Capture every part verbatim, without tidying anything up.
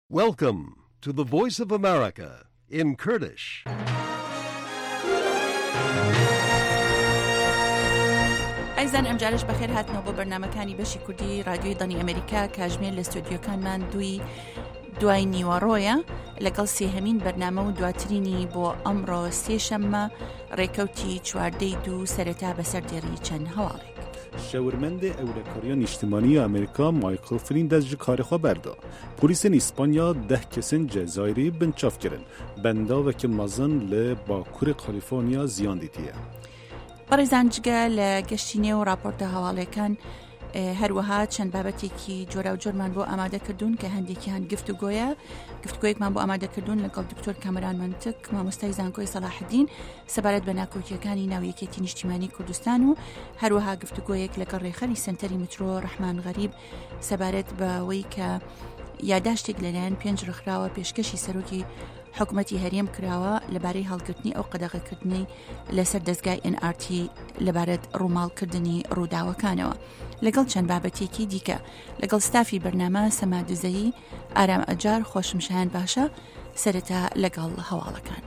Welcome to the Voice of America in Kurdish. ئایزان ئەم جارش بەخێر هاتنەوە بۆ بەرنامەکانی بەشی کوردی رادیۆی دانی ئەمریکا کاژمێر لە ستودیۆکانمان دوی دوای نیوەڕۆیە لەگەڵ سێهەمین بەرنامە و دواترینی بۆ ئەمڕۆ سێشەممە ڕێکەوتی چواردەی دوو سەرەتا بەسەر دێڕی چەند هەواڵێک. شاورمند اولکاریان اجتماعی آمریکا مایکل فلین دست جی کار خوا بردا. پلیسین اسپانیا ده کسین جزایری بنچاف کردن. بندا و که مزن ل باکور کالیفرنیا زیان دیتیه. بەڕێزان جگە لە گەشتینێ و راپۆرتە هەواڵەکان هەروەها چەند بابەتێکی جۆرا و جۆرمان بۆ ئامادەکردوون کە هەندێکیان گفتوگۆیە گفتگۆیەکمان بۆ ئامادەکردوون لەگەڵ دکتۆر کامران منتک مامۆستای زانکۆی سەلاحدین سەبارەت بە ناکۆکیەکانی ناویەکێتی نیشتیمانی کوردستان و هەروەها گفتوگۆیەک لەگەڵ ڕێخەری سنتەری مترۆ ڕەحمان غەریب سەبارەت بەوەی کە یاداشتێک لەلایەن پێنج ڕێکخراوە پێشکەشی سەرۆکی حکوومەتی هەرێم کراوە لەبارەی هەڵگرتنی ئەو قەدەغەکردنی لەسەر دەستگای ئێن ئار تی لەبارەت ڕووماڵکردنی ڕووداوەکانەوە لەگەڵ چەند بابەتێکی دیکە لەگەڵ ستافی بەرنامە سەمادزەیی ئارام ئەجار خۆشمشایان باشە سەرەتا لەگەڵ هەواڵەکان.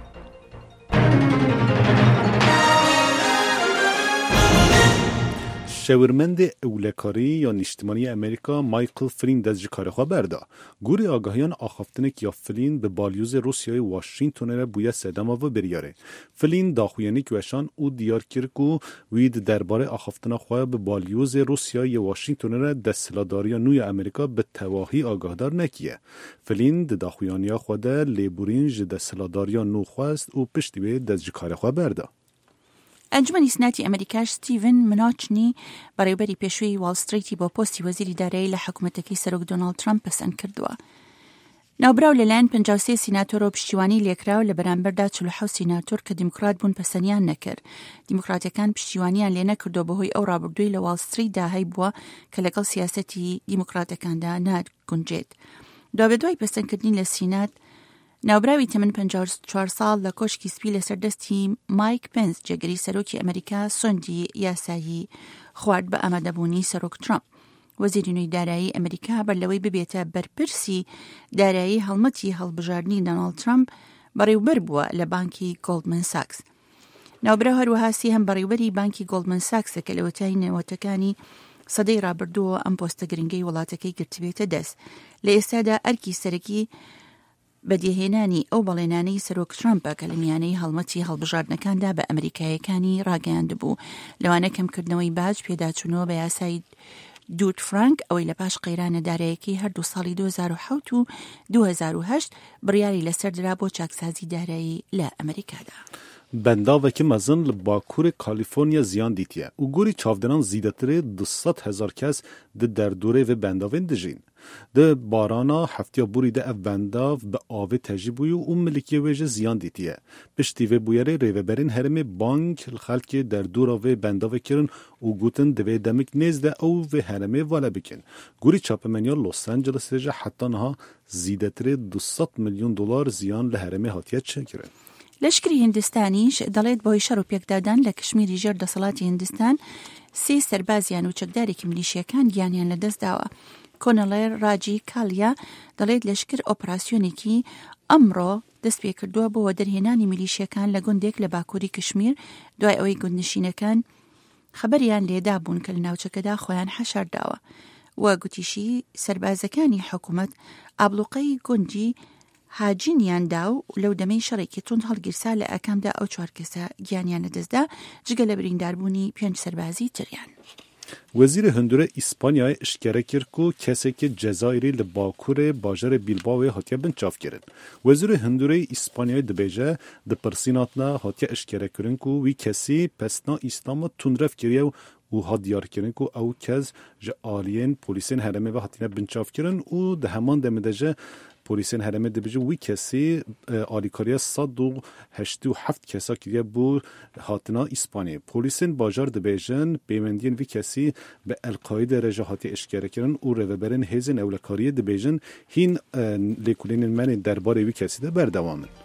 شاورمند اولکاری یا نیشتیمانی امریکا مایکل فلین دست جی کار خوا بردا. گوری آگاهیان آخافتنک یا فلین به بالیوز روسیای واشنگتن را بویا سدما و بریاره. فلین داخویانی کوشان او دیار کرد و وید درباره آخافتن خوا به بالیوز روسیای واشنگتن را دستلاداری نوی امریکا به تواهی آگاهدار نکیه. فلین داخویانی خود لیبورینج دستلاداری نو خواست او پشتی به دست جی کار خوا بردا. ئەنجومەنی سناتی ئەمریکاش ستیڤن مناچنی بەڕێوەبەری پێشووی واڵ ستریتی بۆ پۆستی وەزیری دارایی لە حکوومەتەکەی سەرۆک دۆناڵد ترامپ پەسەند کردووە. ناوبراو لەلایەن پەنجاو سێ سیناتۆر و پشتیوانی لێکراو لە بەرامبەردا چل و حەوت سیناتۆر کە دیموکرات بوون پەسەندیان نەکرد. دیموکراتەکان پشتیوانیان لێ نەکردو بەهۆی ئەو ڕابردووی لە واڵ ستریتدا هەی بووە کە لەگەڵ سیاسەتی دیموکراتەکاندا ناگونجێت. دوابەدوای پەسەندکردنی لە سینات ناوبراوی تەمەن پەنجاو و چوار ساڵ لە کۆشکی سپی لە سەردەستی مایک پێنس جێگەری سەرۆکی ئەمریکا سۆندی یاسایی خوارد بە ئامادەبوونی سەرۆک ترامپ. وەزیری نوێی دارایی ئەمریکا بەر لەوەی ببێتە بەرپرسی دارایی هەڵمەتی هەڵبژاردننی دۆناڵد ترامپ بەڕێوەبەر بووە لە بانکی گۆڵدمن ساکس. ناوبراو هەروەها سێهەم بەڕێوەبەری بانکی گۆڵدمن ساکسە کە لە وەتای نێوەتەکانی سەدەی ڕابردووە ئەم پۆستە گرنگەی وڵاتەکەی گرتبێتە دەست. لە ئێستادا ئەرکی سەرەکی بەدیهێنانی ئەو بەڵێنانەی سەرۆک ترامپە کە لە میانەی هەڵمەتی هەڵبژاردنەکاندا بە ئەمریکایەکانی ڕاگەیاندبوو لەوانە کەمکردنەوەی باج پێداچوونەوە بە یاسای دوود فرانک ئەوەی لە پاش قەیرانە داراییەکەی هەردوو ساڵی دوو هەزار و حەوت و دوو هەزار و هەشت بڕیاری لەسەر درا بۆ چاکسازی دارایی لە ئەمریکادا. بندا و که مزن لباکور کالیفرنیا زیان دیتیه. او گوری چاودنان زیادتر دویست هزار کس ده در دوره و بنداوین دژین. ده بارانا هفتیا بوری ده اف بنداو به آوه تجیبوی و اون ملکی ویژه زیان دیتیه. پشتی و بویره ریوبرین هرم بانک خلک در دورا و بنداو کرن او گوتن دوی دمک نیزده او و هرمه والا بکن. گوری چاپمنیا لوس آنجلس رجه حتی نها زیادتر دویست میلیون دلار زیان لهرمه هاتیت چکرن. لەشکری هندستانیش دەڵێت بۆی شەڕ و پێکدادان لە کشمیری ژێر دەسەڵاتی هندستان سێ سەربازیان و چەکدارێکی ملیشیەکان گیانیان لەدەستداوە. کۆنەڵێر ڕاجی کالیا دەڵێت لەشکر ئۆپراسیۆنێکی ئەمڕۆ دەست پێ کردووە بۆ دەرهێنانی میلیشیەکان لە گوندێک لە باکووری کشمیر دوای ئەوەی گوندنشینەکان خەبەریان لێدا بوون کە لە ناوچەکەدا خۆیان حەشارداوە. وە گوتیشی سەربازەکانی حکوومەت ئابلوقەی گوندی هاجینیاندا و لەو دەمەی شەڕێکی تونند هەڵگیرسا لە ئەکامدا ئەو چوار کەسە گیانیان لەدەستدا جگە لە برینداربوونی پێنج سەربازی تریان. وزیر هندوره اسپانیای اشکره کرد که کسی که جزایری لباکور باجر بیلباوی هاتیه بنچاف کرد. وزیر هندوره اسپانیای دبیجه دپرسیناتنا هاتیه اشکره کرد که وی کسی پسنا اسلام تندرف کریه و او ها دیار کردن که او کس جه آلین پولیسین هرمه و هاتیه بنچاف کردن و ده همان دمده جه پلیسین هرمه دبیجه وی کسی آلیکاریا صد و هشت و هفت کسا کریه بو هاتنا اسپانیا. پلیسین باجار دبیجن بیمندین وی کسی به القاعده رجا هاتی اشکره کرن و روبرن هیزن اولکاری دبیجن هین لیکولین من درباره وی کسی ده بردوامن.